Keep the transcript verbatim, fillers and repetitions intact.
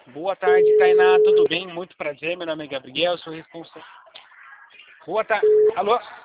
Boa tarde, Tainá. Tudo bem? Muito prazer. Meu nome é Gabriel, sou responsável. Boa tarde. Alô?